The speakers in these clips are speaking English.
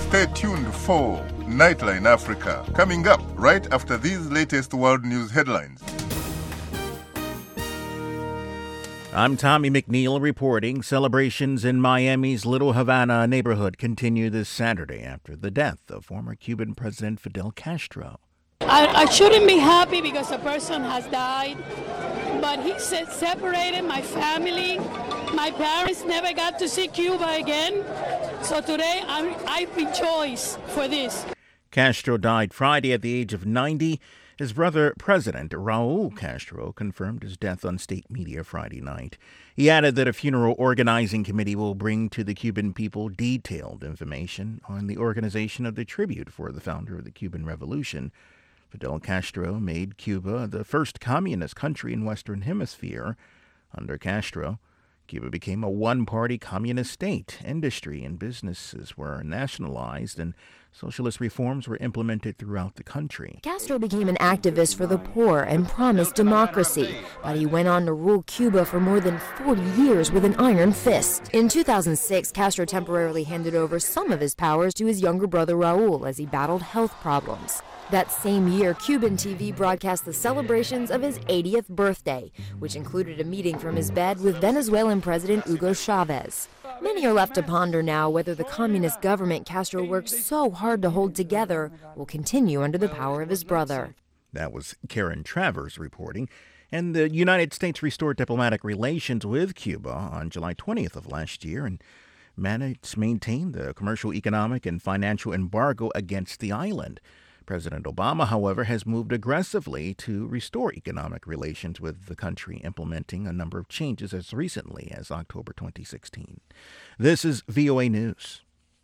Stay tuned for Nightline Africa, coming up right after these latest world news headlines. I'm Tommy McNeil reporting. Celebrations in Miami's Little Havana neighborhood continue this Saturday after the death of former Cuban President Fidel Castro. I shouldn't be happy because a person has died, but he separated my family. My parents never got to see Cuba again, so today I rejoice for this. Castro died Friday at the age of 90. His brother, President Raul Castro, confirmed his death on state media Friday night. He added that a funeral organizing committee will bring to the Cuban people detailed information on the organization of the tribute for the founder of the Cuban Revolution. Fidel Castro made Cuba the first communist country in Western Hemisphere. Under Castro, Cuba became a one-party communist state. Industry and businesses were nationalized, and socialist reforms were implemented throughout the country. Castro became an activist for the poor and promised democracy, but he went on to rule Cuba for more than 40 years with an iron fist. In 2006, Castro temporarily handed over some of his powers to his younger brother Raul as he battled health problems. That same year, Cuban TV broadcast the celebrations of his 80th birthday, which included a meeting from his bed with Venezuelan President Hugo Chavez. Many are left to ponder now whether the communist government Castro worked so hard to hold together will continue under the power of his brother. That was Karen Travers reporting. And the United States restored diplomatic relations with Cuba on July 20th of last year and managed to maintain the commercial, economic, and financial embargo against the island. President Obama, however, has moved aggressively to restore economic relations with the country, implementing a number of changes as recently as October 2016. This is VOA News.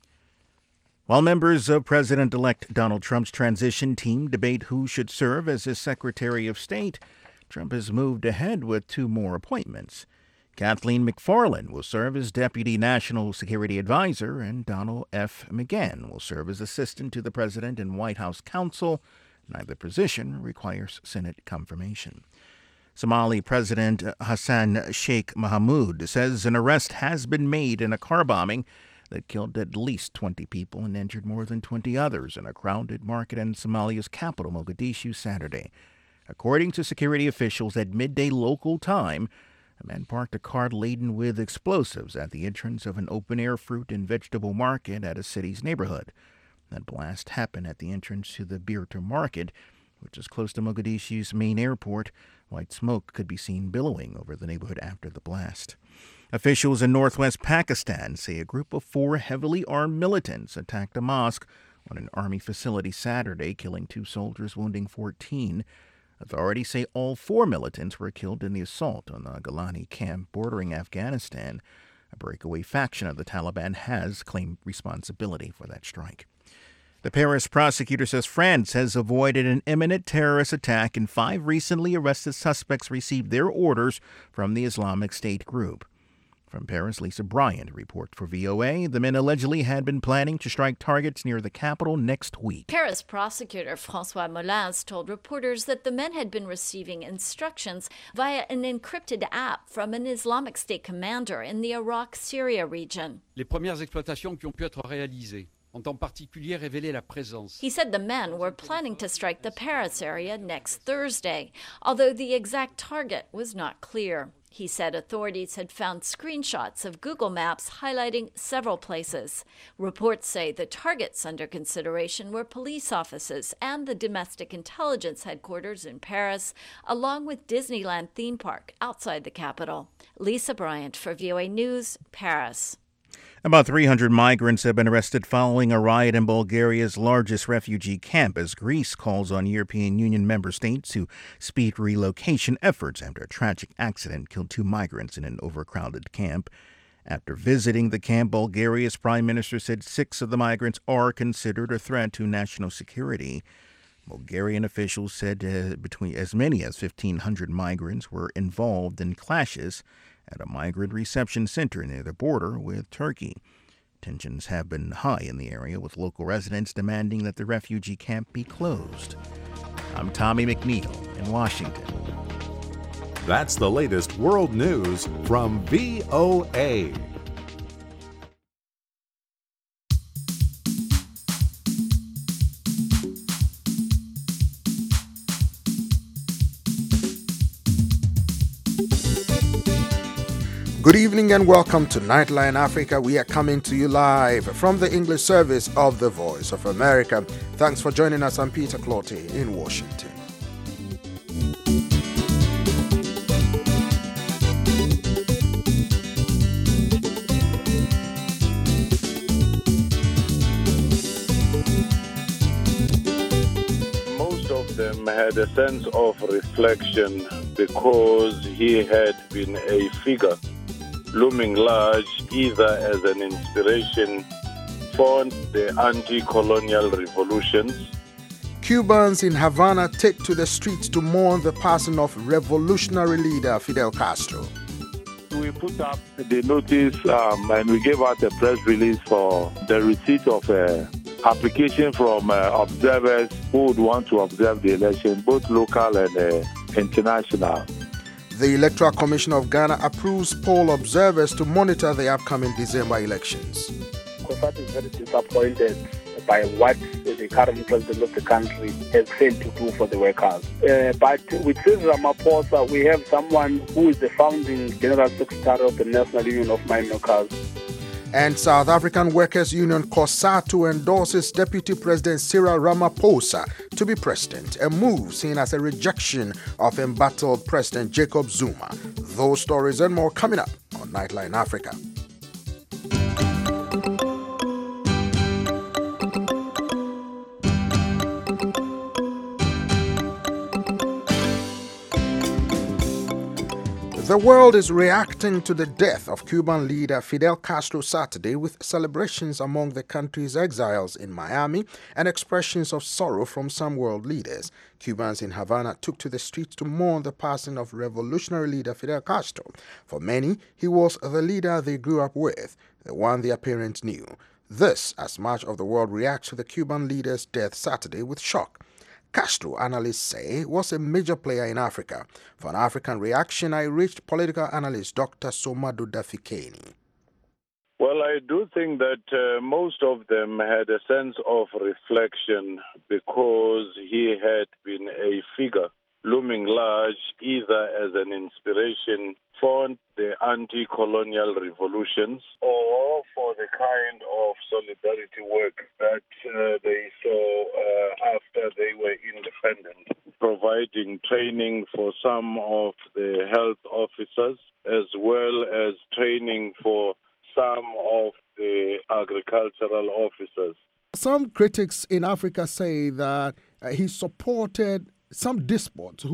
While members of President-elect Donald Trump's transition team debate who should serve as his Secretary of State, Trump has moved ahead with two more appointments. Kathleen McFarland will serve as Deputy National Security Advisor, and Donald F. McGahn will serve as Assistant to the President and White House Counsel. Neither position requires Senate confirmation. Somali President Hassan Sheikh Mohamud says an arrest has been made in a car bombing that killed at least 20 people and injured more than 20 others in a crowded market in Somalia's capital, Mogadishu, Saturday. According to security officials at midday local time, a man parked a car laden with explosives at the entrance of an open-air fruit and vegetable market at a city's neighborhood. That blast happened at the entrance to the Birta market, which is close to Mogadishu's main airport. White smoke could be seen billowing over the neighborhood after the blast. Officials in northwest Pakistan say a group of 4 heavily armed militants attacked a mosque on an army facility Saturday, killing 2 soldiers, wounding 14. Authorities say all 4 militants were killed in the assault on the Golani camp bordering Afghanistan. A breakaway faction of the Taliban has claimed responsibility for that strike. The Paris prosecutor says France has avoided an imminent terrorist attack, and 5 recently arrested suspects received their orders from the Islamic State group. From Paris, Lisa Bryant reports for VOA. The men allegedly had been planning to strike targets near the capital next week. Paris prosecutor François Molins told reporters that the men had been receiving instructions via an encrypted app from an Islamic State commander in the Iraq-Syria region. Les premières exploitations qui ont pu être réalisées ont en particulier révélé la présence. He said the men were planning to strike the Paris area next Thursday, although the exact target was not clear. He said authorities had found screenshots of Google Maps highlighting several places. Reports say the targets under consideration were police offices and the domestic intelligence headquarters in Paris, along with Disneyland theme park outside the capital. Lisa Bryant for VOA News, Paris. About 300 migrants have been arrested following a riot in Bulgaria's largest refugee camp as Greece calls on European Union member states to speed relocation efforts after a tragic accident killed 2 migrants in an overcrowded camp. After visiting the camp, Bulgaria's prime minister said 6 of the migrants are considered a threat to national security. Bulgarian officials said between as many as 1,500 migrants were involved in clashes at a migrant reception center near the border with Turkey. Tensions have been high in the area, with local residents demanding that the refugee camp be closed. I'm Tommy McNeil in Washington. That's the latest world news from VOA. Good evening and welcome to Nightline Africa. We are coming to you live from the English service of the Voice of America. Thanks for joining us. I'm Peter Clotty in Washington. Most of them had a sense of reflection because he had been a figure looming large either as an inspiration for the anti-colonial revolutions. Cubans in Havana take to the streets to mourn the passing of revolutionary leader Fidel Castro. We put up the notice and we gave out a press release for the receipt of application from observers who would want to observe the election, both local and international. The Electoral Commission of Ghana approves poll observers to monitor the upcoming December elections. COSATU is very disappointed by what the current president of the country has failed to do for the workers. But with Cyril Ramaphosa, we have someone who is the founding General Secretary of the National Union of Mine Workers. And South African Workers' Union COSATU endorses Deputy President Cyril Ramaphosa to be president, a move seen as a rejection of embattled President Jacob Zuma. Those stories and more coming up on Nightline Africa. The world is reacting to the death of Cuban leader Fidel Castro Saturday with celebrations among the country's exiles in Miami and expressions of sorrow from some world leaders. Cubans in Havana took to the streets to mourn the passing of revolutionary leader Fidel Castro. For many, he was the leader they grew up with, the one their parents knew. This, as much of the world reacts to the Cuban leader's death Saturday with shock. Castro, analysts say, was a major player in Africa. For an African reaction, I reached political analyst Dr. Somado Dafikeni. Well, I do think that most of them had a sense of reflection because he had been a figure looming large either as an inspiration for the anti-colonial revolutions or for the kind of solidarity work that they saw after they were independent, providing training for some of the health officers as well as training for some of the agricultural officers. Some critics in Africa say that he supported some despots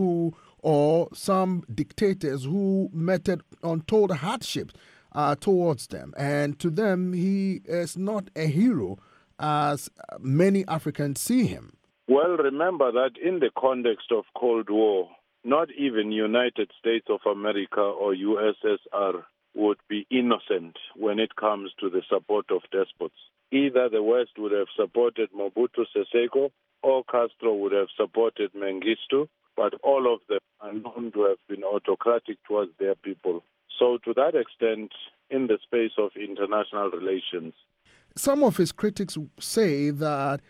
or some dictators who meted untold hardships towards them. And to them, he is not a hero as many Africans see him. Well, remember that in the context of Cold War, not even United States of America or USSR would be innocent when it comes to the support of despots. Either the West would have supported Mobutu Sese Seko or Castro would have supported Mengistu, but all of them are known to have been autocratic towards their people. So to that extent, in the space of international relations. Some of his critics say that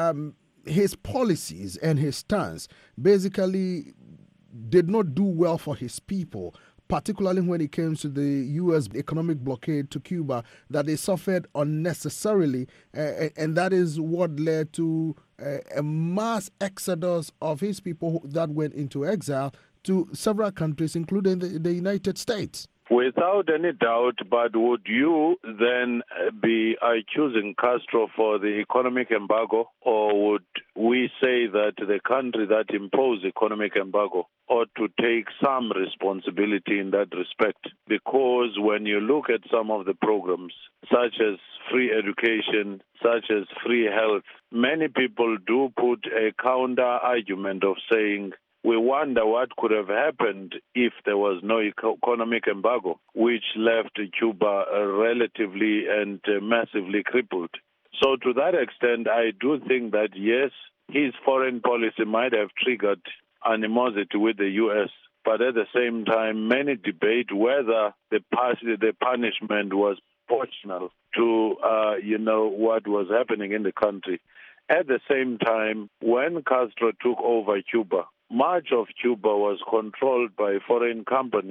his policies and his stance basically did not do well for his people, particularly when it came to the U.S. economic blockade to Cuba, that they suffered unnecessarily, and that is what led to a mass exodus of his people that went into exile to several countries, including the United States. Without any doubt, but would you then be accusing Castro for the economic embargo, or would we say that the country that imposed economic embargo ought to take some responsibility in that respect? Because when you look at some of the programs, such as free education, such as free health, many people do put a counter argument of saying, we wonder what could have happened if there was no economic embargo, which left Cuba relatively and massively crippled. So to that extent, I do think that, yes, his foreign policy might have triggered animosity with the U.S., but at the same time, many debate whether the punishment was proportional to, what was happening in the country. At the same time, when Castro took over Cuba, much of Cuba was controlled by foreign companies,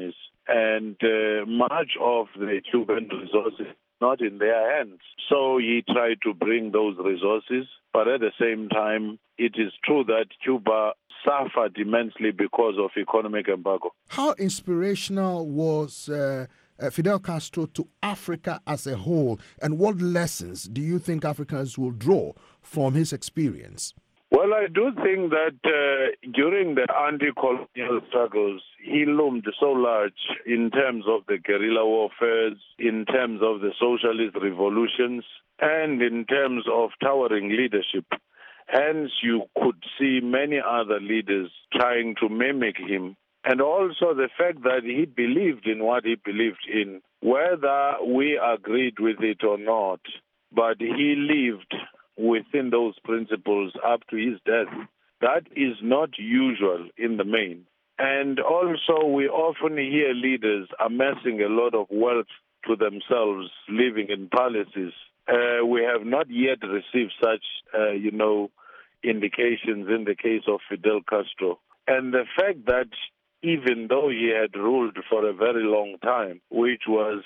and much of the Cuban resources not in their hands. So he tried to bring those resources, but at the same time, it is true that Cuba suffered immensely because of economic embargo. How inspirational was Fidel Castro to Africa as a whole, and what lessons do you think Africans will draw from his experience? Well, I do think that during the anti-colonial struggles, he loomed so large in terms of the guerrilla warfare, in terms of the socialist revolutions, and in terms of towering leadership. Hence, you could see many other leaders trying to mimic him. And also the fact that he believed in what he believed in, whether we agreed with it or not, but he lived within those principles up to his death. That is not usual in the main. And also we often hear leaders amassing a lot of wealth to themselves, living in palaces. We have not yet received such, indications in the case of Fidel Castro. And the fact that even though he had ruled for a very long time, which was,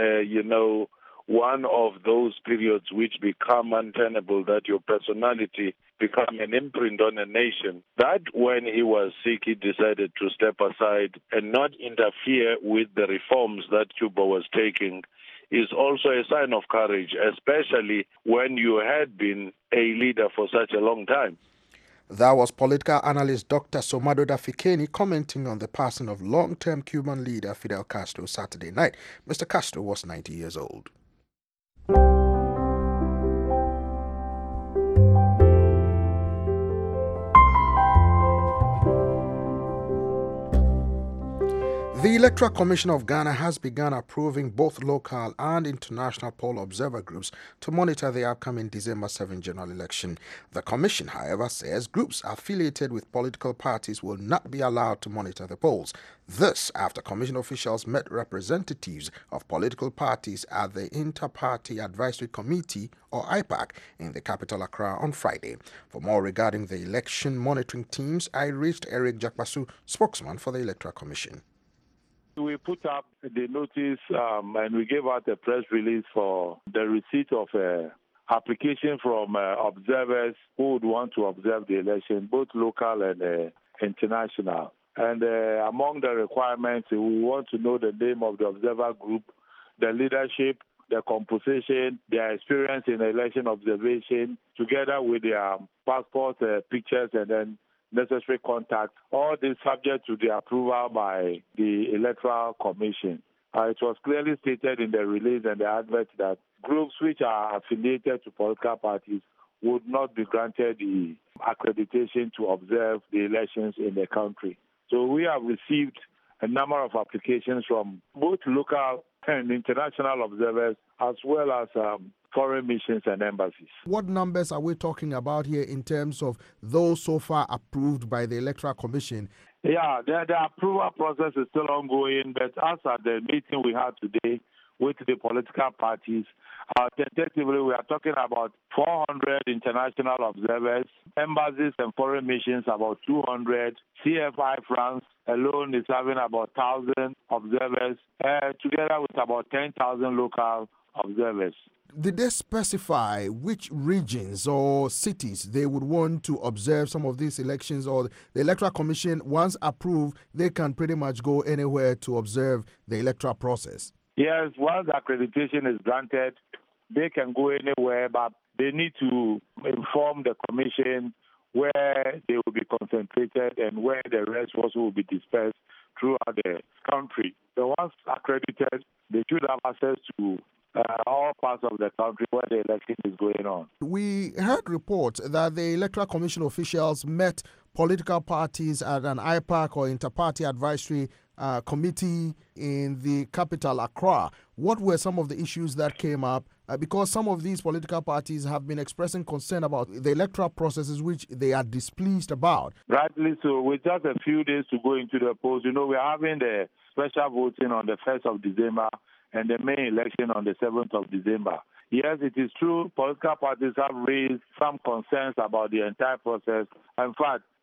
one of those periods which become untenable, that your personality become an imprint on a nation, that when he was sick, he decided to step aside and not interfere with the reforms that Cuba was taking, is also a sign of courage, especially when you had been a leader for such a long time. That was political analyst Dr. Somado Dafikeni commenting on the passing of long-term Cuban leader Fidel Castro Saturday night. Mr. Castro was 90 years old. The Electoral Commission of Ghana has begun approving both local and international poll observer groups to monitor the upcoming December 7 general election. The commission, however, says groups affiliated with political parties will not be allowed to monitor the polls. This after commission officials met representatives of political parties at the Inter-Party Advisory Committee, or IPAC, in the capital Accra on Friday. For more regarding the election monitoring teams, I reached Eric Jakbasu, spokesman for the Electoral Commission. We put up the notice and we gave out a press release for the receipt of application from observers who would want to observe the election, both local and international. And among the requirements, we want to know the name of the observer group, the leadership, the composition, their experience in election observation, together with their passport pictures and then necessary contact, all this subject to the approval by the Electoral Commission. It was clearly stated in the release and the advert that groups which are affiliated to political parties would not be granted the accreditation to observe the elections in the country. So we have received a number of applications from both local and international observers, as well as foreign missions and embassies. What numbers are we talking about here in terms of those so far approved by the Electoral Commission? Yeah, the approval process is still ongoing, but as at the meeting we had today with the political parties, tentatively we are talking about 400 international observers, embassies and foreign missions about 200, CFI France alone is having about 1,000 observers, together with about 10,000 local observers. Did they specify which regions or cities they would want to observe some of these elections, or the Electoral Commission, once approved, they can pretty much go anywhere to observe the electoral process? Yes, once accreditation is granted, they can go anywhere, but they need to inform the Commission where they will be concentrated and where the rest also will be dispersed throughout the country. So once accredited, they should have access to all parts of the country where the election is going on. We heard reports that the Electoral Commission officials met political parties at an IPAC or Inter-Party Advisory Committee in the capital, Accra. What were some of the issues that came up? Because some of these political parties have been expressing concern about the electoral processes which they are displeased about. Rightly so. With just a few days to go into the polls, we're having the special voting on the 1st of December and the main election on the 7th of December. Yes, it is true, political parties have raised some concerns about the entire process. In fact,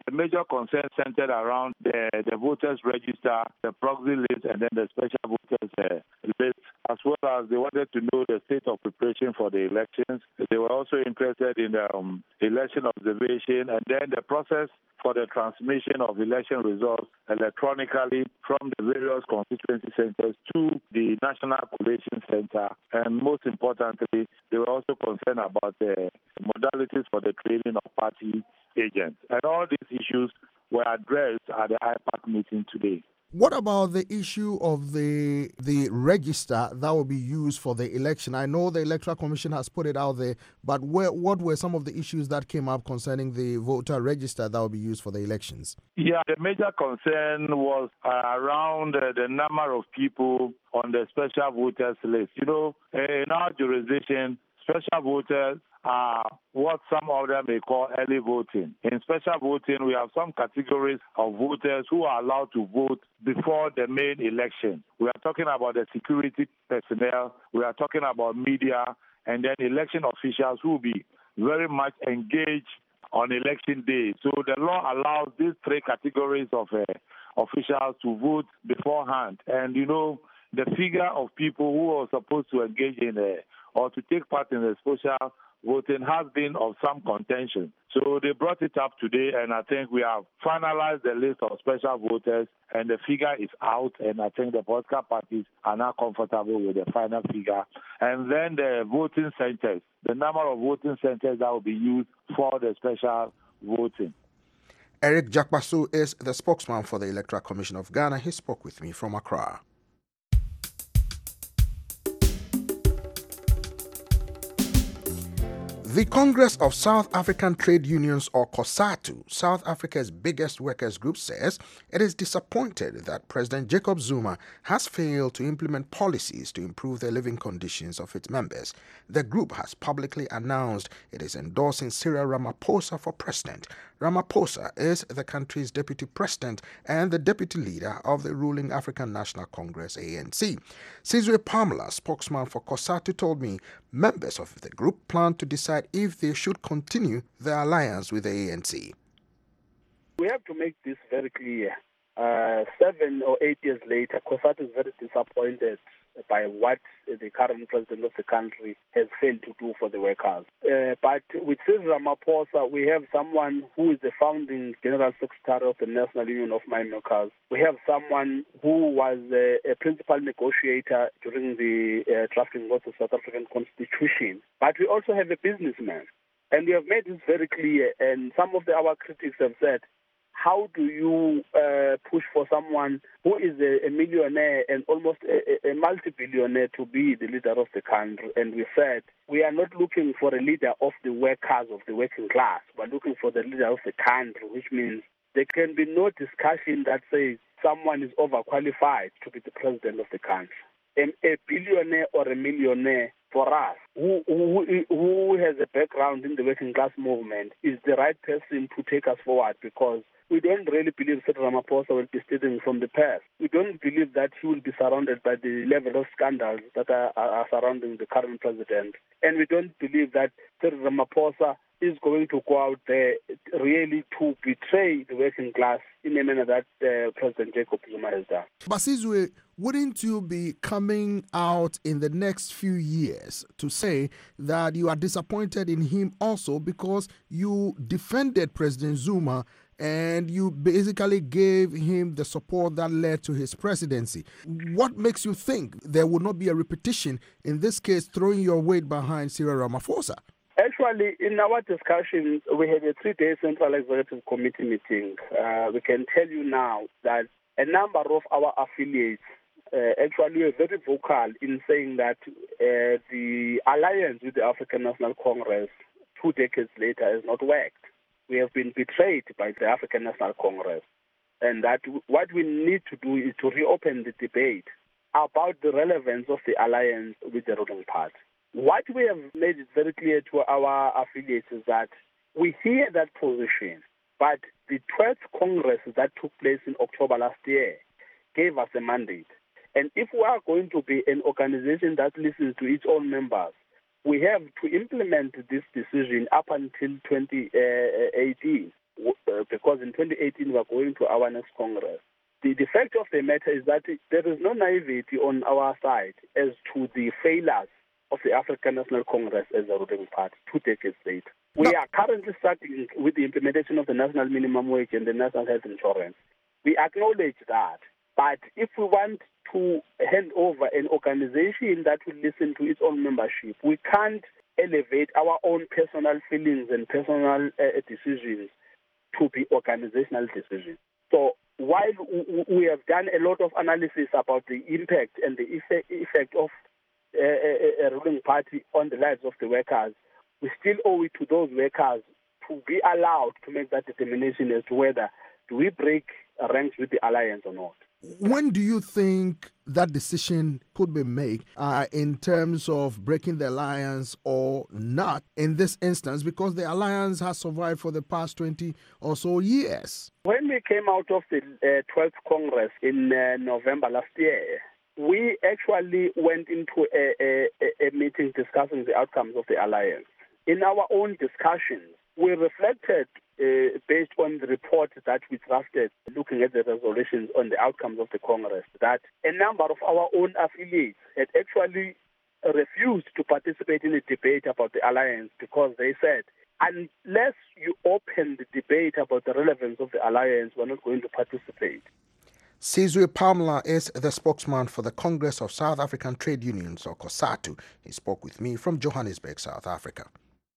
the major concern centered around the voters register, the proxy list, and then the special voters list, as well as they wanted to know the state of preparation for the elections. They were also interested in the election observation and then the process for the transmission of election results electronically from the various constituency centers to the National Collation Center. And most importantly, they were also concerned about the modalities for the training of party agents. And all these issues were addressed at the IPAC meeting today. What about the issue of the register that will be used for the election? I know the Electoral Commission has put it out there, but what were some of the issues that came up concerning the voter register that will be used for the elections? Yeah, the major concern was around the number of people on the special voters list. You know, in our jurisdiction, special voters are what some of them may call early voting. In special voting, we have some categories of voters who are allowed to vote before the main election. We are talking about the security personnel, we are talking about media, and then election officials who will be very much engaged on election day. So the law allows these three categories of officials to vote beforehand. And, you know, the figure of people who are supposed to engage in or to take part in the special voting has been of some contention. So they brought it up today, and I think we have finalized the list of special voters, and the figure is out, and I think the political parties are now comfortable with the final figure. And then the voting centers, the number of voting centers that will be used for the special voting. Eric Jakbasu is the spokesman for the Electoral Commission of Ghana. He spoke with me from Accra. The Congress of South African Trade Unions, or COSATU, South Africa's biggest workers' group, says it is disappointed that President Jacob Zuma has failed to implement policies to improve the living conditions of its members. The group has publicly announced it is endorsing Cyril Ramaphosa for president. Ramaphosa is the country's deputy president and the deputy leader of the ruling African National Congress, ANC. Sizwe Pamela, spokesman for COSATU, told me members of the group plan to decide if they should continue the alliance with the ANC. We have to make this very clear. 7 or 8 years later, COSATU is very disappointed by what the current president of the country has failed to do for the workers. But with Cyril Ramaphosa, we have someone who is the founding General Secretary of the National Union of Mine Workers. We have someone who was a principal negotiator during the drafting of the South African Constitution. But we also have a businessman. And we have made this very clear, and some of our critics have said, how do you push for someone who is a millionaire and almost a multi-billionaire to be the leader of the country? And we said, we are not looking for a leader of the workers, of the working class. We're looking for the leader of the country, which means there can be no discussion that says someone is overqualified to be the president of the country. A billionaire or a millionaire, for us, who has a background in the working class movement, is the right person to take us forward, because we don't really believe that Ramaphosa will be stealing from the past. We don't believe that he will be surrounded by the level of scandals that are surrounding the current president. And we don't believe that Ramaphosa is going to go out there really to betray the working class in a manner that President Jacob Zuma has done. Basizwe, wouldn't you be coming out in the next few years to say that you are disappointed in him also because you defended President Zuma and you basically gave him the support that led to his presidency? What makes you think there will not be a repetition, in this case, throwing your weight behind Cyril Ramaphosa? Actually, in our discussions, we had a 3-day Central Executive Committee meeting. We can tell you now that a number of our affiliates actually were very vocal in saying that the alliance with the African National Congress 2 decades later has not worked. We have been betrayed by the African National Congress, and that what we need to do is to reopen the debate about the relevance of the alliance with the ruling party. What we have made it very clear to our affiliates is that we hear that position, but the 12th Congress that took place in October last year gave us a mandate. And if we are going to be an organization that listens to its own members, we have to implement this decision up until 2018. because in 2018 we are going to our next Congress. The fact of the matter is that there is no naivety on our side as to the failures of the African National Congress as a ruling party 2 decades later. We are currently struggling with the implementation of the national minimum wage and the national health insurance. We acknowledge that. But if we want to hand over an organization that will listen to its own membership, we can't elevate our own personal feelings and personal decisions to be organizational decisions. So while we have done a lot of analysis about the impact and the effect of a ruling party on the lives of the workers, we still owe it to those workers to be allowed to make that determination as to whether do we break ranks with the alliance or not. When do you think that decision could be made in terms of breaking the alliance or not in this instance, because the alliance has survived for the past 20 or so years? When we came out of the 12th Congress in November last year, we actually went into a meeting discussing the outcomes of the alliance. In our own discussions, we reflected based on the report that we drafted, looking at the resolutions on the outcomes of the Congress, that a number of our own affiliates had actually refused to participate in a debate about the alliance because they said, unless you open the debate about the relevance of the alliance, we're not going to participate. Sizwe Pamela is the spokesman for the Congress of South African Trade Unions, or COSATU. He spoke with me from Johannesburg, South Africa.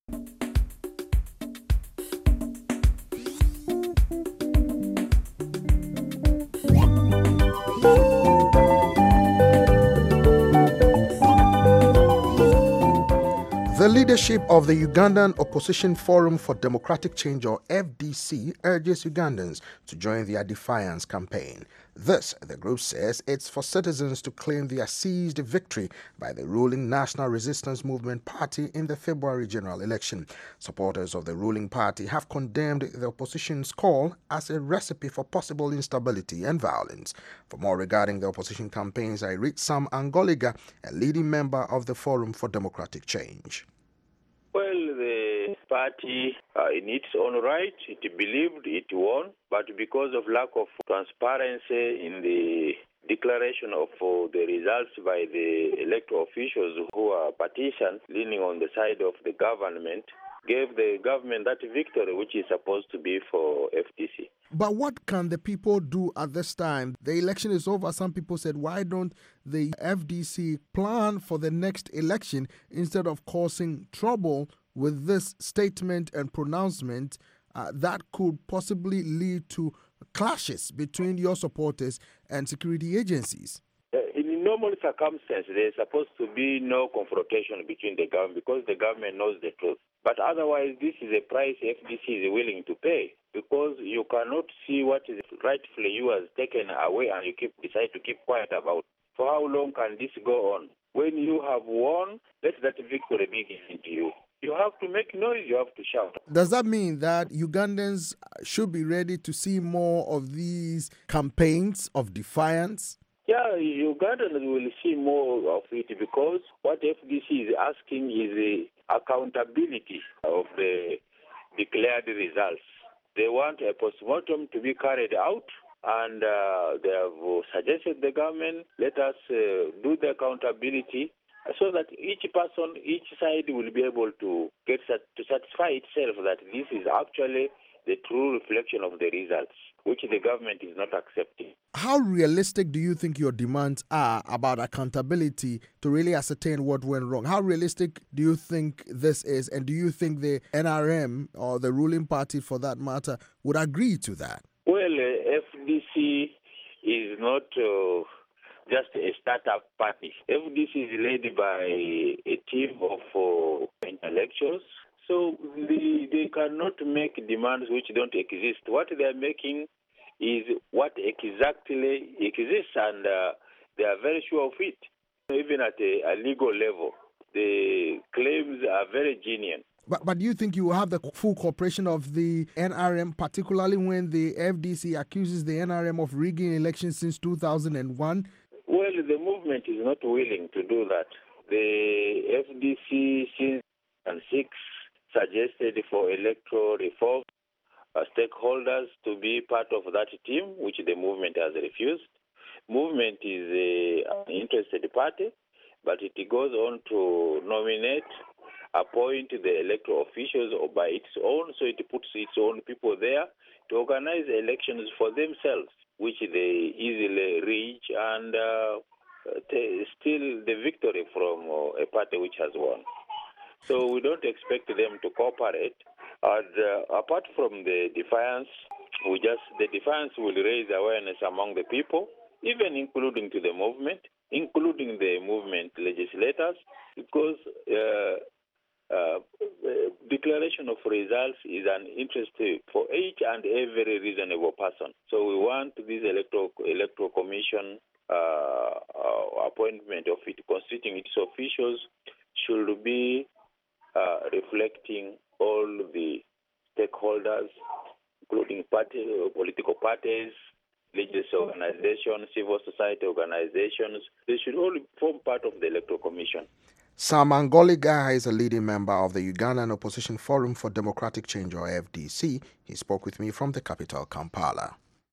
The leadership of the Ugandan Opposition Forum for Democratic Change, or FDC, urges Ugandans to join their defiance campaign. This, the group says, it's for citizens to claim their seized victory by the ruling National Resistance Movement Party in the February general election. Supporters of the ruling party have condemned the opposition's call as a recipe for possible instability and violence. For more regarding the opposition campaigns, I read Sam Angoliga, a leading member of the Forum for Democratic Change. Well, the party, in its own right, it believed it won, but because of lack of transparency in the declaration of the results by the electoral officials who are partisan, leaning on the side of the government, gave the government that victory, which is supposed to be for FDC. But what can the people do at this time? The election is over. Some people said, why don't the FDC plan for the next election instead of causing trouble with this statement and pronouncement that could possibly lead to clashes between your supporters and security agencies? In normal circumstances, there's supposed to be no confrontation between the government because the government knows the truth. But otherwise, this is a price FDC is willing to pay because you cannot see what is rightfully yours taken away and you decide to keep quiet about. For how long can this go on? When you have won, let that victory be given to you. You have to make noise, you have to shout. Does that mean that Ugandans should be ready to see more of these campaigns of defiance? Yeah, Ugandans will see more of it because what FDC is asking is the accountability of the declared results. They want a postmortem to be carried out, and they have suggested the government, let us do the accountability so that each person, each side will be able to get to satisfy itself that this is actually the true reflection of the results, which the government is not accepting. How realistic do you think your demands are about accountability to really ascertain what went wrong? How realistic do you think this is? And do you think the NRM or the ruling party, for that matter, would agree to that? Well, FDC is not just a startup party. FDC is led by a team of intellectuals. So they cannot make demands which don't exist. What they are making is what exactly exists, and they are very sure of it. Even at a legal level, the claims are very genuine. But do you think you will have the full cooperation of the NRM, particularly when the FDC accuses the NRM of rigging elections since 2001? Well, the movement is not willing to do that. The FDC since 2006 suggested for electoral reform. stakeholders to be part of that team, which the movement has refused. Movement is an interested party, but it goes on to nominate, appoint the electoral officials or by its own, so it puts its own people there to organize elections for themselves, which they easily reach and steal the victory from a party which has won. So we don't expect them to cooperate. And apart from the defiance, the defiance will raise awareness among the people, even including to the movement, including the movement legislators, because declaration of results is an interest for each and every reasonable person. So we want this electoral commission appointment of it, constituting its officials, should be reflecting all the stakeholders, including political parties, religious organizations, civil society organizations. They should all form part of the electoral commission. Sam Angoliga is a leading member of the Ugandan Opposition Forum for Democratic Change, or FDC. He spoke with me from the capital, Kampala.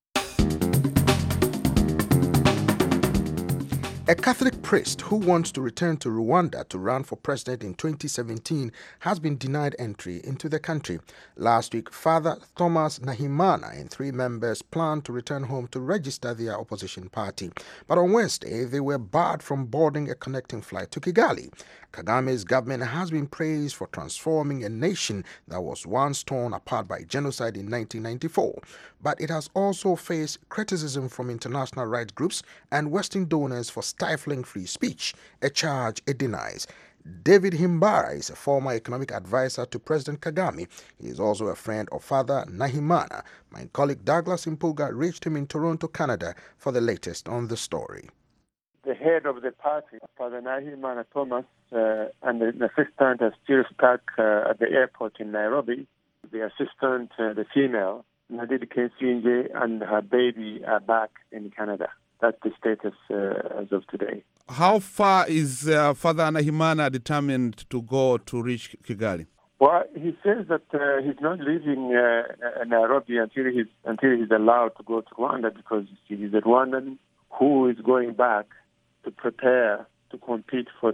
A Catholic priest who wants to return to Rwanda to run for president in 2017 has been denied entry into the country. Last week, Father Thomas Nahimana and 3 members planned to return home to register their opposition party. But on Wednesday, they were barred from boarding a connecting flight to Kigali. Kagame's government has been praised for transforming a nation that was once torn apart by genocide in 1994. But it has also faced criticism from international rights groups and Western donors for stifling free speech, a charge it denies. David Himbara is a former economic advisor to President Kagame. He is also a friend of Father Nahimana. My colleague Douglas Impuga reached him in Toronto, Canada, for the latest on the story. The head of the party, Father Nahimana Thomas, and the assistant are still stuck at the airport in Nairobi. The assistant, the female, Nadine Kensinje, and her baby are back in Canada. That's the status as of today. How far is Father Nahimana determined to go to reach Kigali? Well, he says that he's not leaving Nairobi until he's allowed to go to Rwanda, because he's a Rwandan who is going back to prepare to compete for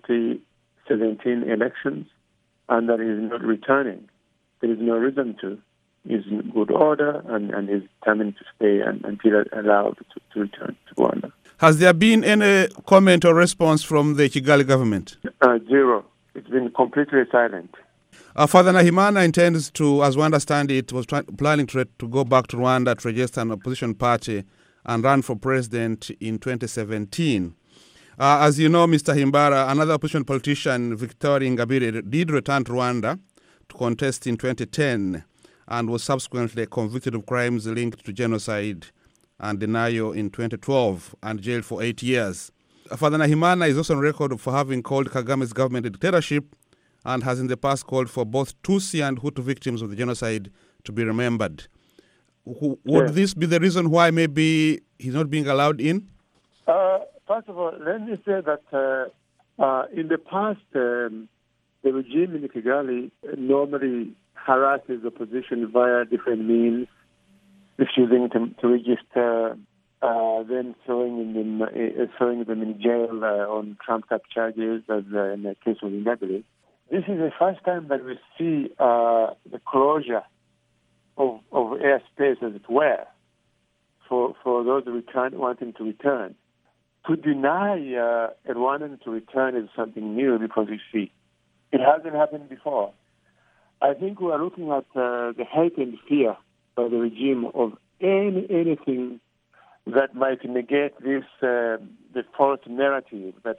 2017 elections, and that he's not returning. There is no reason to. He's in good order, and he's determined to stay until allowed to return to Rwanda. Has there been any comment or response from the Kigali government? Zero. It's been completely silent. Father Nahimana intends to, as we understand it, was planning to go back to Rwanda to register an opposition party and run for president in 2017. As you know, Mr. Himbara, another opposition politician, Victor Ingabire, did return to Rwanda to contest in 2010 and was subsequently convicted of crimes linked to genocide and denial in 2012 and jailed for 8 years. Father Nahimana is also on record for having called Kagame's government a dictatorship and has in the past called for both Tutsi and Hutu victims of the genocide to be remembered. Would this be the reason why maybe he's not being allowed in? First of all, let me say that in the past, the regime in Kigali normally harasses opposition via different means, refusing to register, then throwing them in jail on trumped-up charges, as in the case of Ingabire. This is the first time that we see the closure of airspace, as it were, for those wanting to return. To deny a Rwandan to return is something new, because you see, it hasn't happened before. I think we are looking at the heightened fear by the regime of anything that might negate this the false narrative that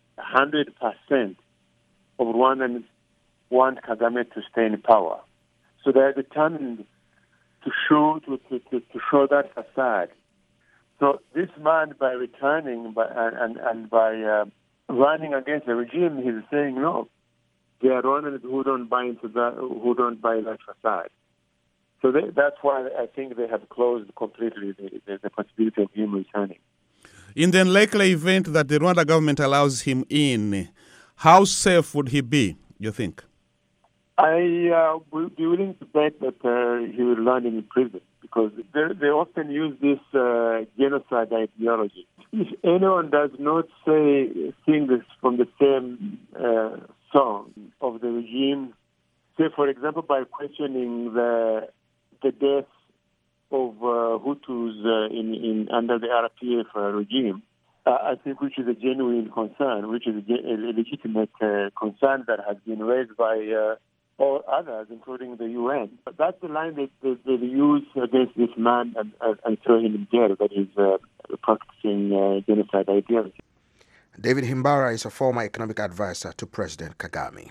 100% of Rwandans want Kagame to stay in power. So they are determined to show that facade. So this man, by returning and by running against the regime, he's saying no. There are Rwandans who don't buy into that, who don't buy that facade. So that's why I think they have closed completely the possibility of him returning. In the unlikely event that the Rwanda government allows him in, how safe would he be, you think? I would be willing to bet that he will learn in prison, because they often use this genocide ideology. If anyone does not sing this from the same song of the regime, say, for example, by questioning the deaths of Hutus under the RPF regime, I think which is a genuine concern, which is a legitimate concern that has been raised by all others, including the UN. But that's the line that they use against this man and throw him in jail, that is practicing genocide ideology. David Himbara is a former economic advisor to President Kagame.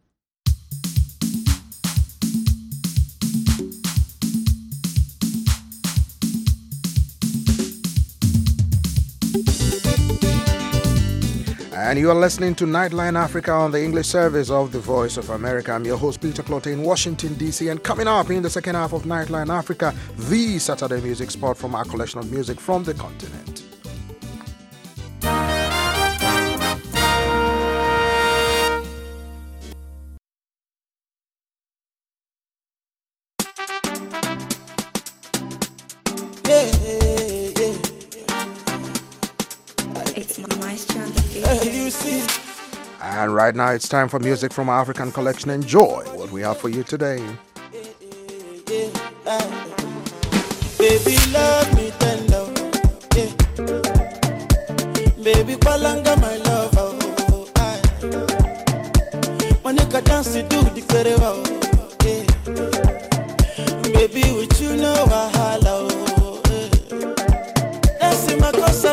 And you are listening to Nightline Africa on the English service of the Voice of America. I'm your host, Peter Clotte, in Washington, D.C. And coming up in the second half of Nightline Africa, the Saturday music spot from our collection of music from the continent. And right now it's time for music from our African collection. Enjoy what we have for you today. Baby, love me tender, yeah. Baby, palanga my love, when you can dance, you do the very well, yeah. Baby, with you know I holla, yeah. That's in my cosa,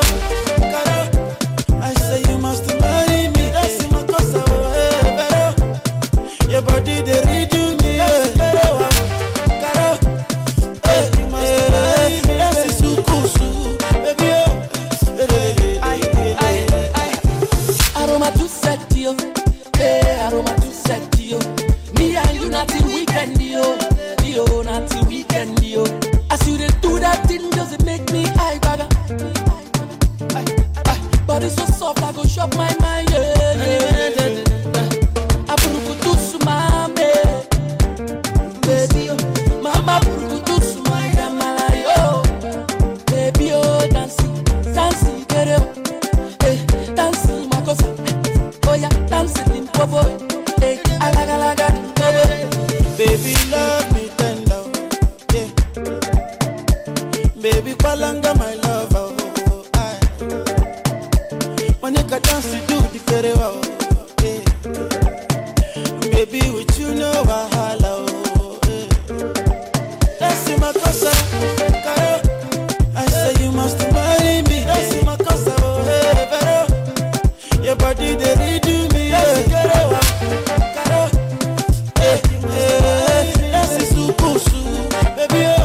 I say you must marry me. That's in my cosa, yeah. Your body they redo me, yeah. As you do that thing, does it make me high, bagger? But it's so soft, I go shock my mind, yeah. I put to sumame, baby, mama put to sumaya, malayo, baby, oh, dancing, get up, hey, dancing, my cosa, oh yeah, dancing in povo, hey, alaga, baby, love me tender, yeah, baby, palanga my love, when you can dance, you do the very well, yeah. Baby, with you know I holla, yeah. That's in my casa, I say you must marry me. That's in my casa, hey, your body they redo me, yeah. That's in Sukusu, baby, oh.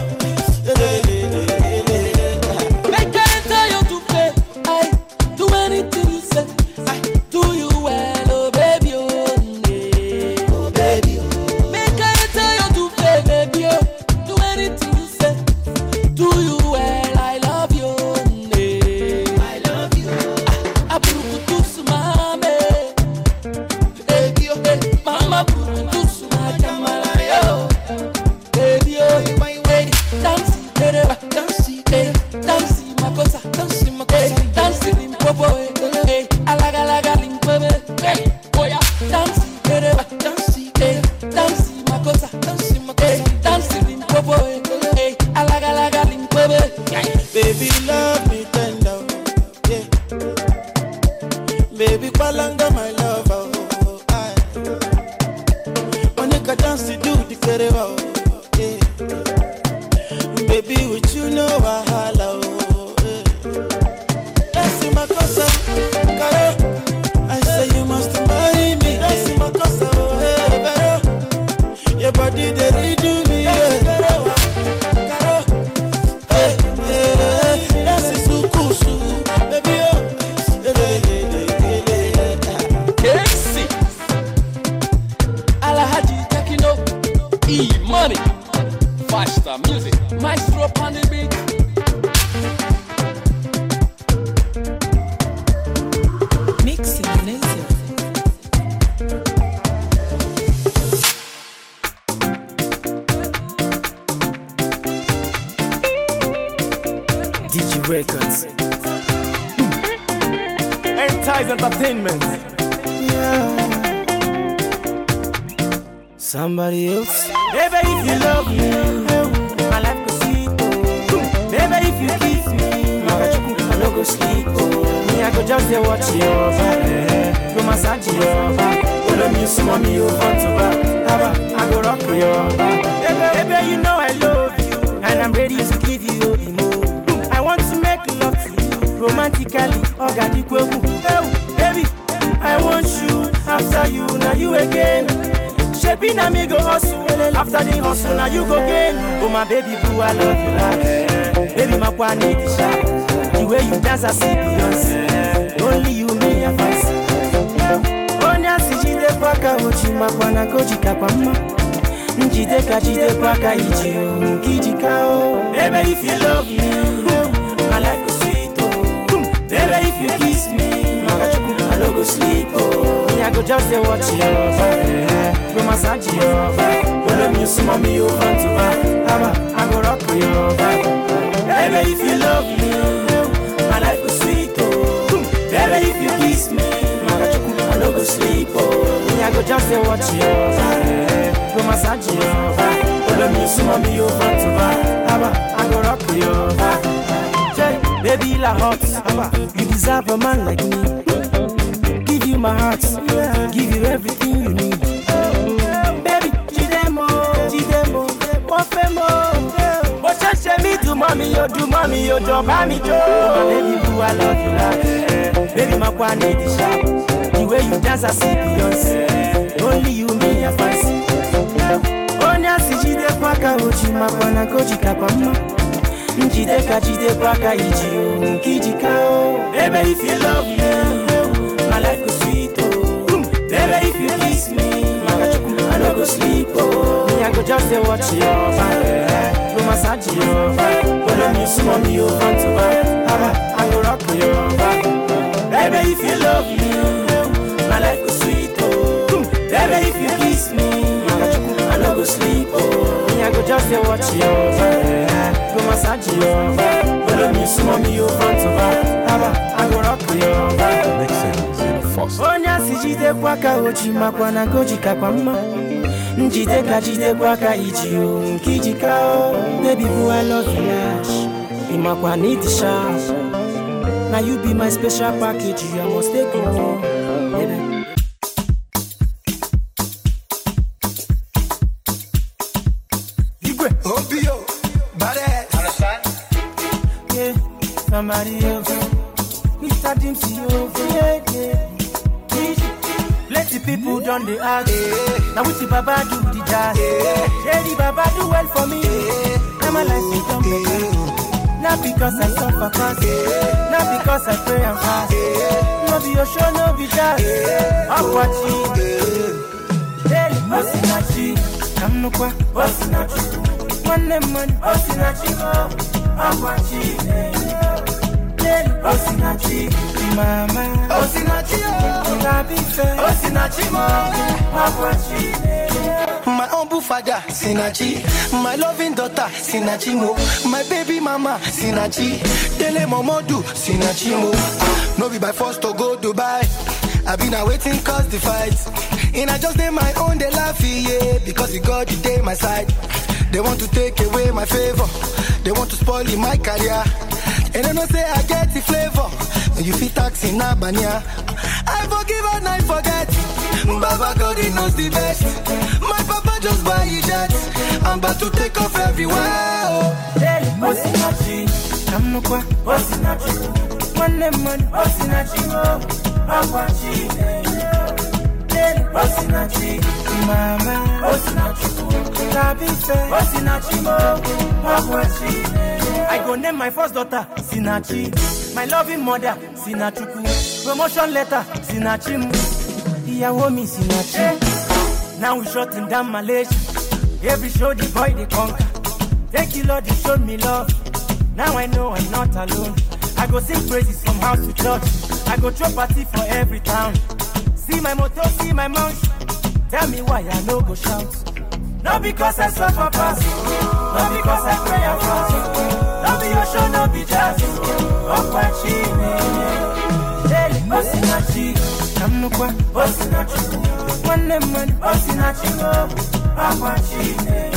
Make I tell you to play, I do anything you say. Do you well, oh baby, oh, yeah. Oh baby, oh. Make I tell you to play, baby, oh. Do anything you say. Do you well, I love you, yeah. I love you. I put to sumame, baby, oh, hey. Mama put to sumaya, malayo, baby, oh, hey. Dancing, dancing, my cosa, dancing in popo, hey, alaga, limpebe, hey, oh yeah, dancing, dancing, my cosa, dancing in popo, hey, alaga, limpebe, baby, love me tender, yeah, baby, palanga my love, when you can dance, you do the very well, yeah. Baby, with you know I holla, yeah. That's in my casa, I say you must marry me. That's in my casa, hey, your body they redo me, yeah. That's in Sukusu, baby, oh. Kexi, Alahaji Tekino, E-Money, faster music, maestro on the beat. Mixing laser. Records. Entice Entertainment. Yeah. Somebody else. Baby, if you love me, my life go sweet. Baby, if you kiss me, I no go sleep. Me, I go just there watch your back. Go massage your back. Follow me, small me, you want to back. I go rock your back. Baby, you know I love you, and I'm ready to give you the more. I want to make love to you, romantically, organically. Baby, I want you, after you, now you again. Shaping amigo hustle, after the hustle, now you go again. Oh my baby boo, I love you like. Baby, my one need the shot. The way you dance, I see Beyonce. Only you, me, I fancy. Onya si jide paka uchi, makwana koji kapama. Njide ka jide paka ichi, kijika o. Baby, if you love me, my life go sweet oh. Baby, if you kiss me, I no go sleep oh. Me, I go just there watch your back. Go massage your back. Follow me, small me, you want to back. I go rock your back. Baby, if you love me, my life go sweet oh. Baby, if you kiss me, I no go sleep oh. Me, I go just there watch your back. Go massage your back. Follow me, small me, you want to back. I go rock your back. Baby, la hot, you deserve a man like me. Give you my heart, give you everything you need. Baby, Jidemo, Wafemo. But just me do mommy, yo, do mommy, yo. Baby, boo, I love you like. Baby, my one need the shot. The way you dance, I see Beyonce. Only you, me, I fancy. Onya si jide paka uchi, makwana koji kapama. Njide ka jide paka ichi, kijika o. Baby, if you love me, my life go sweet oh. Baby, if you kiss me, I no go sleep oh. Me, I go just there watch your back. Go massage your back. Follow me, small me, you want to back. I go rock your back. Baby, if you love me, my life go sweet oh. Baby, if you kiss me, I no go sleep oh. Me, I go just there watch your back. Go massage your back. Follow me, small me, you want to back. I go rock your back. Onya si jide kwaka uchi, makwana koji kapama. Njide ka jide kwaka ichi o, kijika o. Baby boo, I love you lash. Be makwana need the shot. Now you be my special package, I must take you home, baby. Obio, badass. Understand? Yeah, somebody else. Mr. Dempsey over, yeah. Plenty people done the ask. Now with the Baba do the jazz. Yeah, the Baba do well for me. Now my life is done better. Not because I suffer fast. Not because I pray and fast. No be your show, no be jazz. I'm watching. Hey, Osinachi. I'm no kwa, Osinachi. One man, Osinachi. I'm watching. Osinachi, mama, Osinachi, Osinachi, my humble father, Sinachi, my loving daughter, Sinachi mo, my baby mama, Sinachi, Dele Momodu, Sinachi mo. No be by force to go Dubai. I been waiting cause the fight. And I just did my own, they laugh, yeah, because it got the day my side. They want to take away my favor. They want to spoil my career. And I know say I get the flavor. You feel taxi na banya. I forgive and I forget. Baba God, he knows the best. My papa just buy a jet. I'm about to take off everywhere. Hey, Osinachi, I'm no kwa, Osinachi. One man, Osinachi, I'm watching. Hey, Osinachi, mama, Osinachi. Osinachi, I'm watching. I go name my first daughter, Sinachi. My loving mother, Sinachuku. Promotion letter, Sinachi. Iyawo mi Sinachi. Now we shutting down Malaysia. Every show the boy they conquer. Thank you Lord, you showed me love. Now I know I'm not alone. I go sing praises from house to church. I go throw party for every town. See my motto, see my mouth. Tell me why I no go shout. Not because I suffer past. Not because I pray and fast. Not be your show, not be jazz. Yamnukwa, Osinachi, one man, Osinachi, Apache,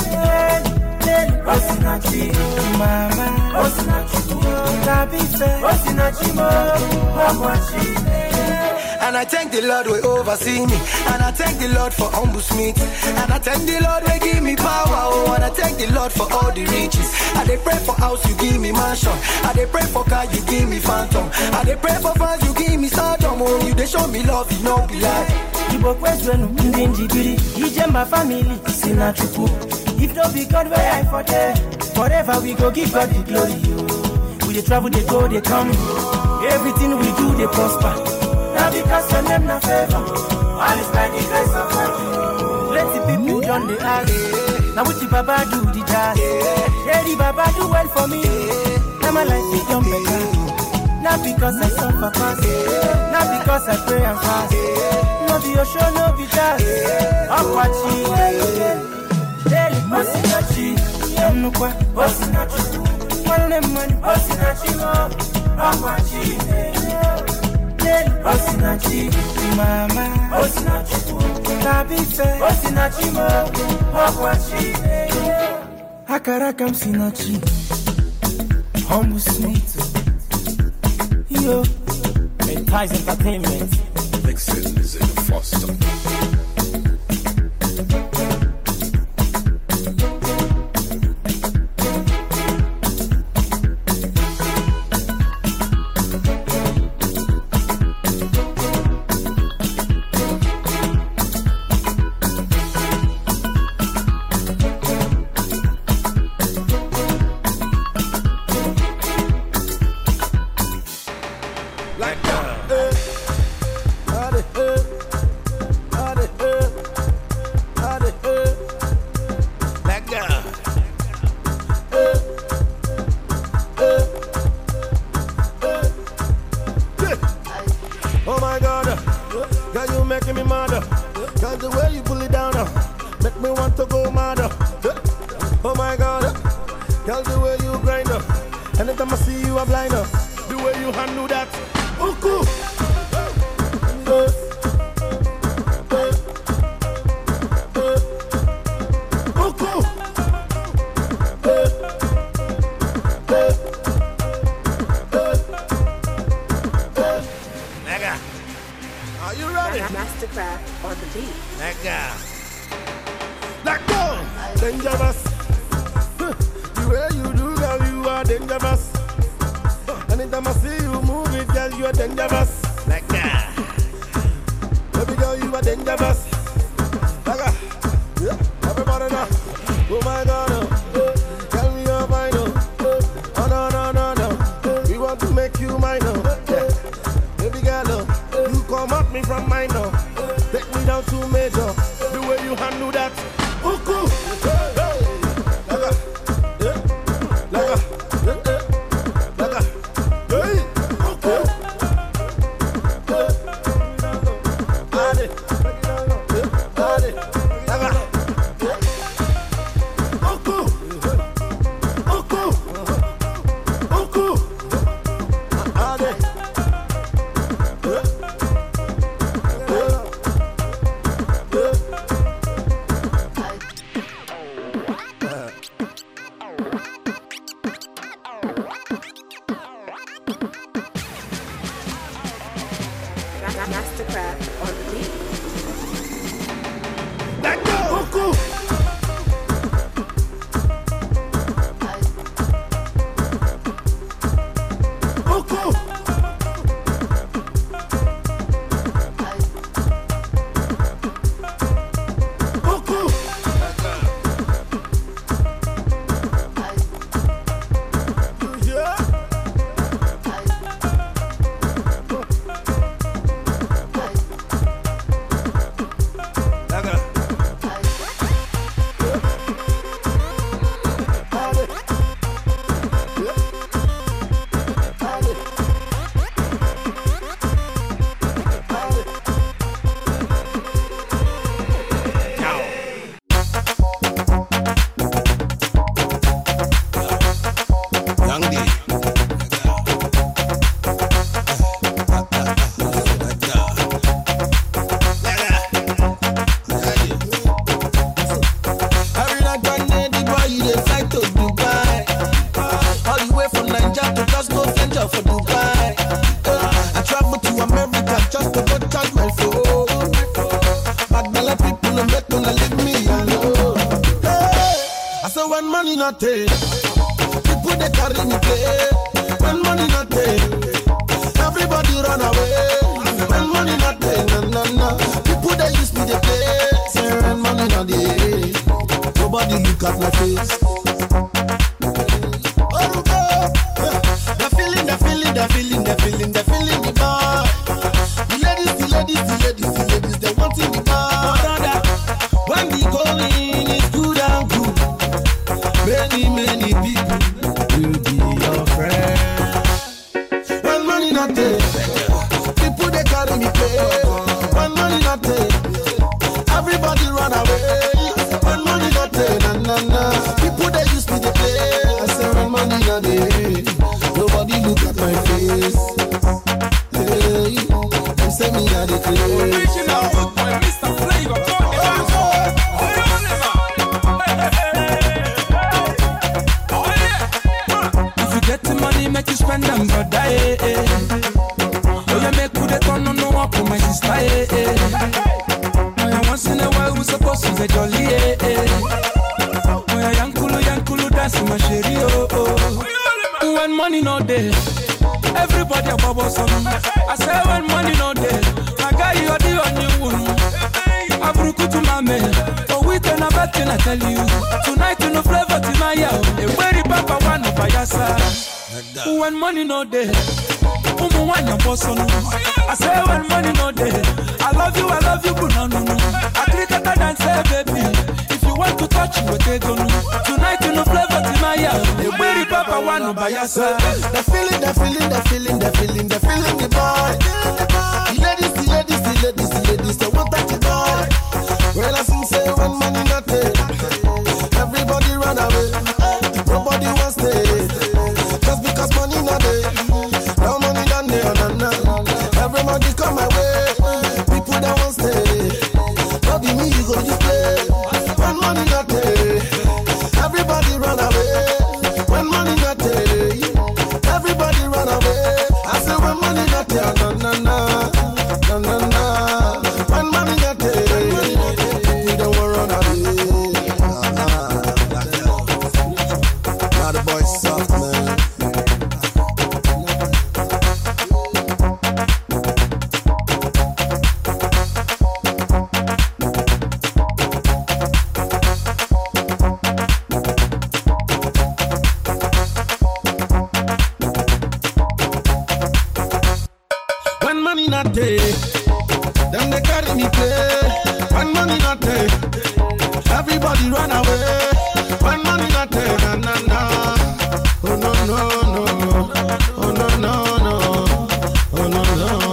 Osinachi, Mama, Osinachi, Tabife, Osinachi, Apache. And I thank the Lord will oversee me. And I thank the Lord for humble smith. And I thank the Lord will give me power. Oh, and I thank the Lord for all the riches. I dey pray for house, you give me mansion. I dey pray for car, you give me phantom. I dey pray for fans, you give me stardom. Oh, you dey show me love, you know be like. Ibo kwezwenu ndinjibiri ije my family sinachuku. If no be God where I for there, forever we go give God the glory. We dey travel, they go, they come. Everything we do, they prosper. Now because your name na favor, all is by the grace of God. Plenty people done the ask. Now what the Baba do the jazz? Yeah, the Baba do well for me. Now my life is done better. Not because I suffer fast, not because I pray and fast. No be your show, no be jazz. I'm watching. Daily, Osinachi, Yamnukwa, Osinachi, one man, Osinachi, I'm watching. Osinachi, Mama, Osinachi, Tabife, Osinachi, Apache. Hakarakam Sinachi, Humble Smith. Yo, Ties Entertainment. Vixen is in Foster. I say when money not take, people they carry me play. When money not take, everybody run away. When money not take, no. People they use me to play. Say when money not take, nobody look at my face. The feeling the bar. The ladies, they want in the bar. When the going is good and good, many people will be your friend. When money not there, people they carry me play. When money not there, everybody run away. When money not there, na. People they used to play. I say when money not there, nobody look at my face. Hey, them say me a the crazy. Original boy, Mr. Flavor, if you get the money, make you spend them, brother. Oh, you make good at on no walk for my sister. Once in a while, we supposed to be jolly. Oh, young kulu, dance my sherry. When money no day, everybody a bubble some. I say when money no day, I got you the on you. Abruku to my man, oh we turn a bet and I tell you. Tonight you no flavor to my yao. A very papa one of Ayasa. When money no day, one your boss on. I say when money no day, I love you, but no. I click at that and say baby, if you want to touch you, take on. Tonight you no flavor to my yao. A very papa one of Ayasa. The feeling, the boy. The ladies, they want that boy. Well, I say when money not take, everybody run away. Nobody wants to stay. Just because money not there, no money done there, no. Everybody come my way. People that won't stay. Not be me, you go just play. When money not there, everybody run away. When money not there, everybody run away. I say when money not there, no. When money not there, we don't want run away. Now the boys soft, man. When money not there, them they carry me play. When money not there, everybody run away. When money not there, na. Oh no. Oh no. Oh no.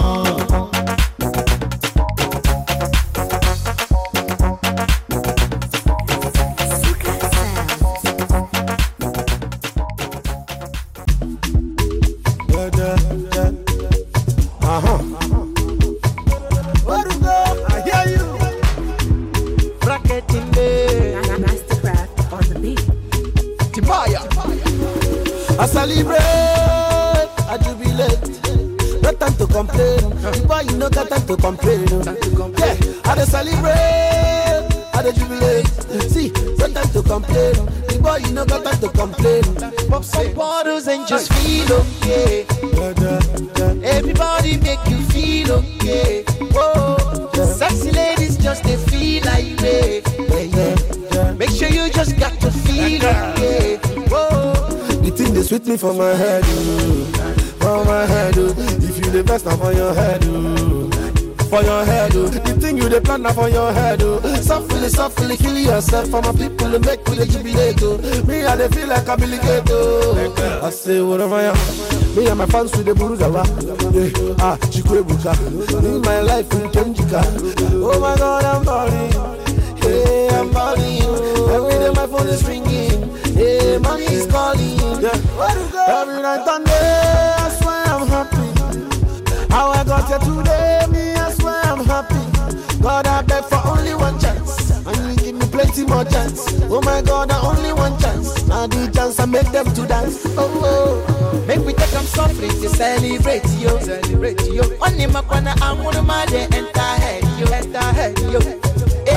Where to go? I hear you. Bracket in there. Mastercraft on the beat. Tibaya. I celebrate, I jubilate. No time to complain. Boy, you no got time to complain. Yeah, I dey celebrate, I dey jubilate. See, no time to complain. Boy, you no got time to complain. Pop some bottles and just feel okay. Everybody make you feel okay. Whoa, sexy ladies just they feel like me. Yeah. Make sure you just got to feel okay. Whoa, the thing they sweet me for my head, for my head. If you the best, now for your head, for your head. The thing you the plan now for your head. Softly kill yourself for my people to make with the jubilate. Me I they feel like a billigato. I say what am I? Me and my fans with the Buruzawa. Yeah, Chikwebuka. Live my life in Kenjika. Oh my God, I'm balling. Hey, I'm balling. Every day my phone is ringing. Hey, money is calling. Yeah. Every night and day, I swear I'm happy. How I got here today, me, I swear I'm happy. God, I beg for only one chance. And you give me plenty more chance. Oh my God, I only one chance. Now the chance I make them to dance. Oh. Make we take them softly to celebrate yo. One name up when I'm one of my day enter head yo.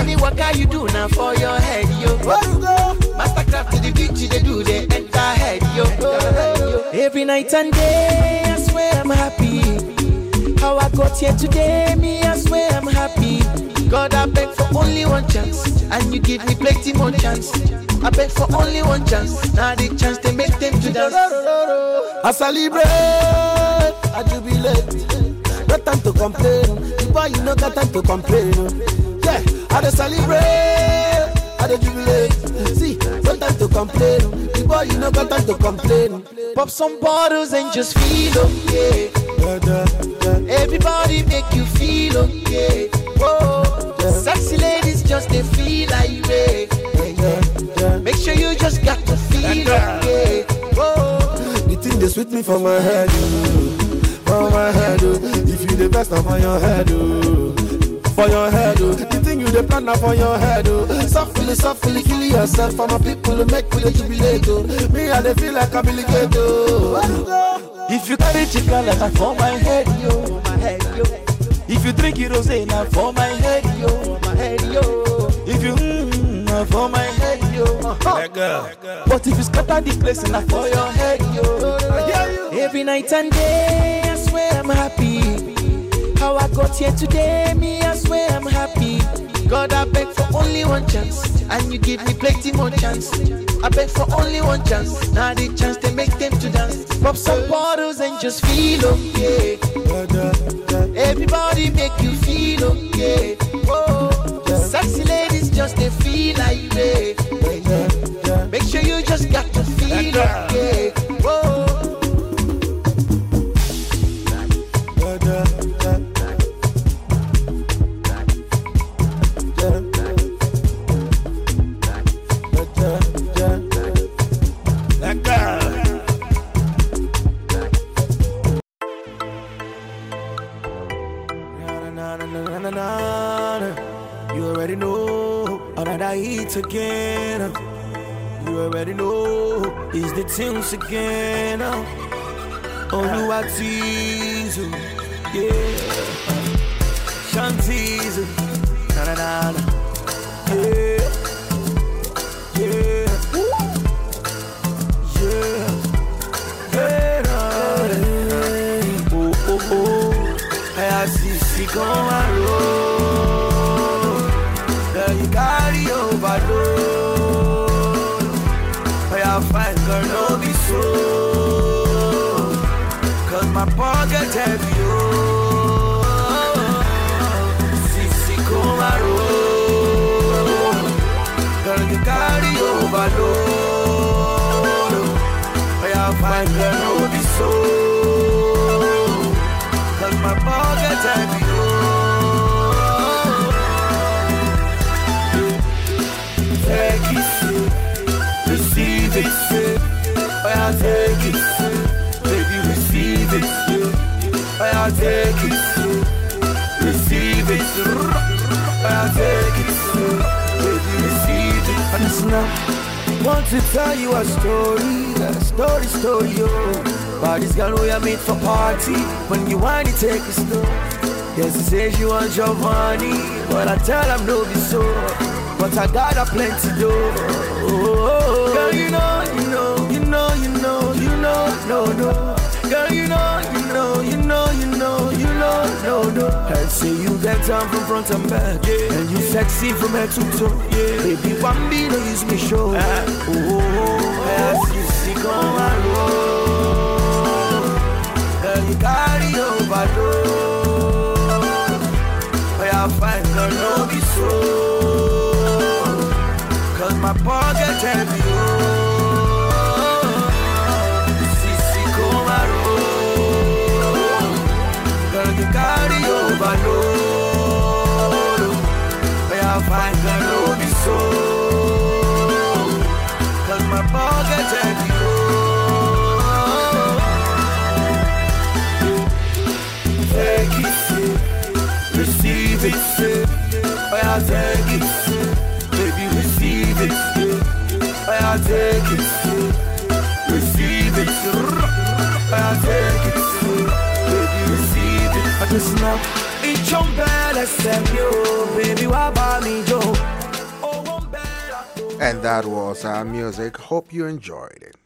Any waka you do now for your head, yo. Mastercraft to the beach, they do the entire head, yo. Every night and day, I swear I'm happy. How I got here today, me, I swear I'm happy. God, I beg for only one chance, and you give me plenty more chance. I beg for only one chance, now the chance they make them to dance. I celebrate, I jubilate. No time to complain, the boy you no got time to complain. Yeah, I dey celebrate, I dey jubilate. See, no time to complain, the boy you no got time to complain. Pop some bottles and just feel okay. Everybody make you feel okay. Whoa, sexy ladies just they feel like me. Make sure you just got to feel okay. Whoa, the thing they sweet me for my head, for my head. If you the best for your head, for your head. The thing you the plan for your head. Softly, kill yourself for my people to make you jubilate. Me I they feel like I'm alligator. If you carry chicken like for my head, yo, my head, yo. If you drink it rosé, now for my head, yo, my head, yo. If you for my head, yo. But if you scatter the place, now for your head, yo. Every night and day, I swear I'm happy. How I got here today, me, I swear I'm happy. God, I beg for only one chance, and you give me plenty more chance. I beg for only one chance, now the chance they make them to dance. Pop some bottles and just feel okay. Everybody make you feel okay. Whoa, sexy ladies just they feel like me. Make sure you just got to feel okay. Whoa. You already know another hit again. You already know it's the tunes again. Oh, you are teasing, yeah. Shanties, na na na, yeah, yeah, yeah, yeah. Oh, oh, oh, I see come and roll. You carry overload. I find girl no be so. Cause my pocket heavy, oh. Sissy come and roll. Girl you carry overload. I find girl no be so. Cause my pocket heavy, oh. Take it, receive it, I take it, baby receive it, I take it, receive it, I take it, baby receive it. And listen now, want to tell you a story, yo. But this girl we are made for party. When you want to take it slow, yes, she says she wants your money, but I tell them no be so. But I got a plenty though. Oh, girl, you know, no. Girl, you know, no. I say you get time from front and back, yeah. And you sexy from head to toe, yeah. Baby, one beat, don't use me show. Yes, you see, come and roll. Girl, you carry overload. I find girl, no be so. Cause my pocket heavy, oh. Sissy come and roll. Girl, you carry overload. I find girl no be so. Cause my pocket heavy, oh. Take it, receive it, I take it. Baby, receive it, I take it, receive it, I take it, baby, receive it. Listen up, And that was our music. Hope you enjoyed it.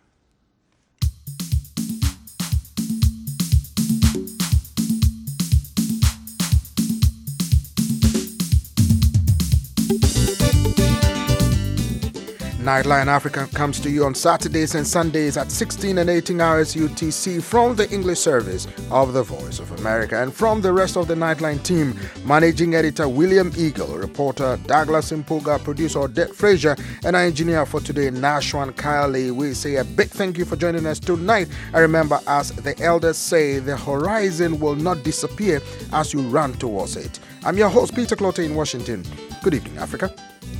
Nightline Africa comes to you on Saturdays and Sundays at 16 and 18 hours UTC from the English service of the Voice of America. And from the rest of the Nightline team, Managing Editor William Eagle, reporter Douglas Impuga, producer Odette Frazier, and our engineer for today, Nashwan Kylie, we say a big thank you for joining us tonight. And remember, as the elders say, the horizon will not disappear as you run towards it. I'm your host, Peter Clotte in Washington. Good evening, Africa.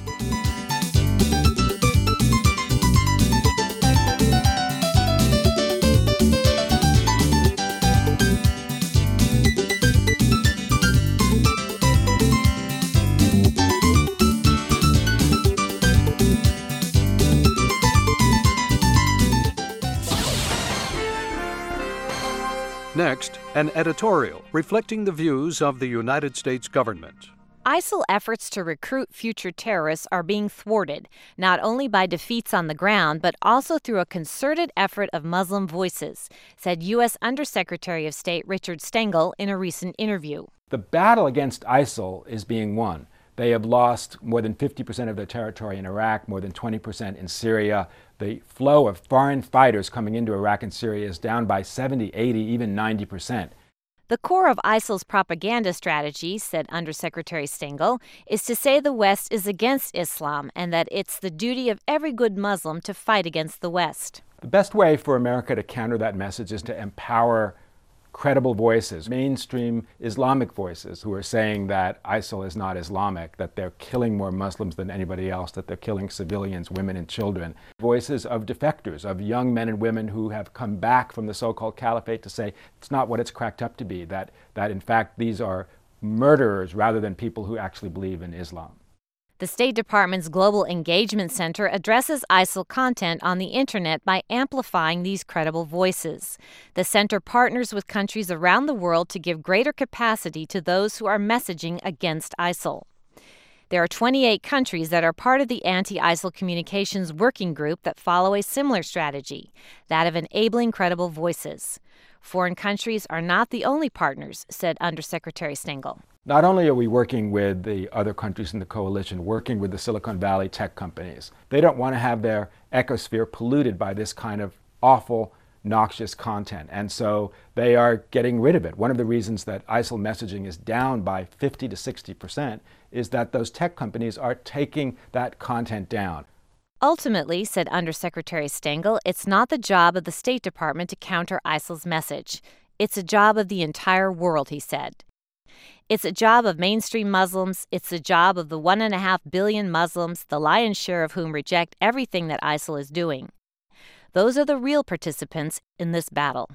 Next, an editorial reflecting the views of the United States government. ISIL efforts to recruit future terrorists are being thwarted, not only by defeats on the ground, but also through a concerted effort of Muslim voices, said U.S. Undersecretary of State Richard Stengel in a recent interview. The battle against ISIL is being won. They have lost more than 50% of their territory in Iraq, more than 20% in Syria. The flow of foreign fighters coming into Iraq and Syria is down by 70, 80, even 90%. The core of ISIL's propaganda strategy, said Undersecretary Stengel, is to say the West is against Islam and that it's the duty of every good Muslim to fight against the West. The best way for America to counter that message is to empower credible voices, mainstream Islamic voices who are saying that ISIL is not Islamic, that they're killing more Muslims than anybody else, that they're killing civilians, women and children. Voices of defectors, of young men and women who have come back from the so-called caliphate to say it's not what it's cracked up to be, that in fact these are murderers rather than people who actually believe in Islam. The State Department's Global Engagement Center addresses ISIL content on the Internet by amplifying these credible voices. The center partners with countries around the world to give greater capacity to those who are messaging against ISIL. There are 28 countries that are part of the Anti-ISIL Communications Working Group that follow a similar strategy, that of enabling credible voices. Foreign countries are not the only partners, said Undersecretary Stengel. Not only are we working with the other countries in the coalition, working with the Silicon Valley tech companies, they don't want to have their ecosphere polluted by this kind of awful, noxious content. And so they are getting rid of it. One of the reasons that ISIL messaging is down by 50 to 60% is that those tech companies are taking that content down. Ultimately, said Undersecretary Stengel, it's not the job of the State Department to counter ISIL's message. It's a job of the entire world, he said. It's a job of mainstream Muslims. It's the job of the 1.5 billion Muslims, the lion's share of whom reject everything that ISIL is doing. Those are the real participants in this battle.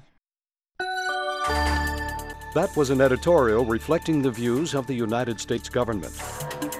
That was an editorial reflecting the views of the United States government.